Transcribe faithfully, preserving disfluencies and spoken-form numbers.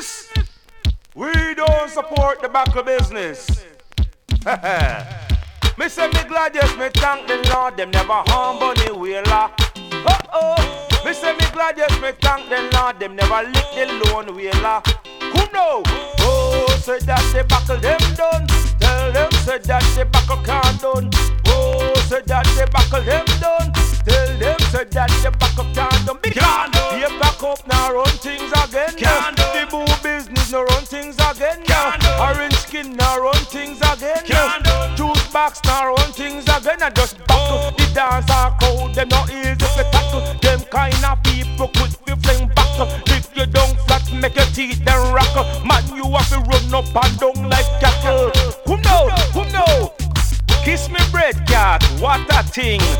business. We don't support the buckle business. Me say me glad, yes, me thank the Lord. Them never harm Bunny Wailer. Oh oh. Me say me glad, yes, me thank the Lord. Them never lick the lone whaler. Who know? Oh, say that they buckle them done. Tell them say that they buckle can't done. Oh, say that they buckle them done. Tell them say that they buckle can't done. Can't done. They back up now run things again. Can't done. The boo business now run things again. Can't done. Orange skin now run things again. Can't done. Juice box now run things again. And just buckle the dancer crowd. Them not easy to tackle. Them kind of people could be fling back. If you don't flat, make your teeth then rock. Man, you have to run up and down like cattle. Who know? Who know? Kiss me bread, cat. What a thing.